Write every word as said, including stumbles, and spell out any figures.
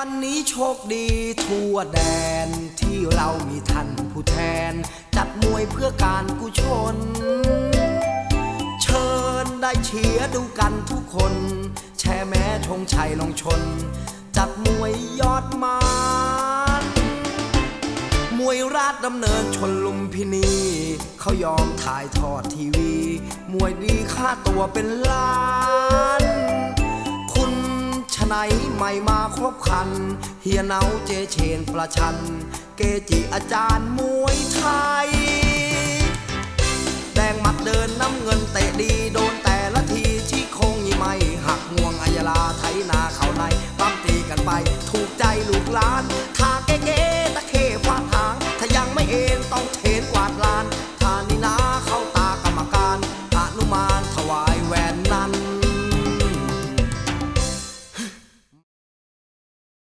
วันนี้โชคดีทั่วแดนที่เรามีท่านผู้แทนจัดมวยเพื่อการกุศลเชิญได้เชียร์ดูกันทุกคนแช่แม้ธงชัยลองชนจัดมวยยอดมานมวยราชดำเนินชนลุมพินีเขายอมถ่ายทอดทีวีมวยดีค่าตัวเป็นล้านคุณชะไหนไม่มาครบครันเฮียเนาเจเชนประชันเกจิอาจารย์มวยไทยแดงมัดเดินน้ำเงินเตะดีโดนแต่ละทีชี้โคงยี่ไม่หักงวงอัยลาไถนาเขาใน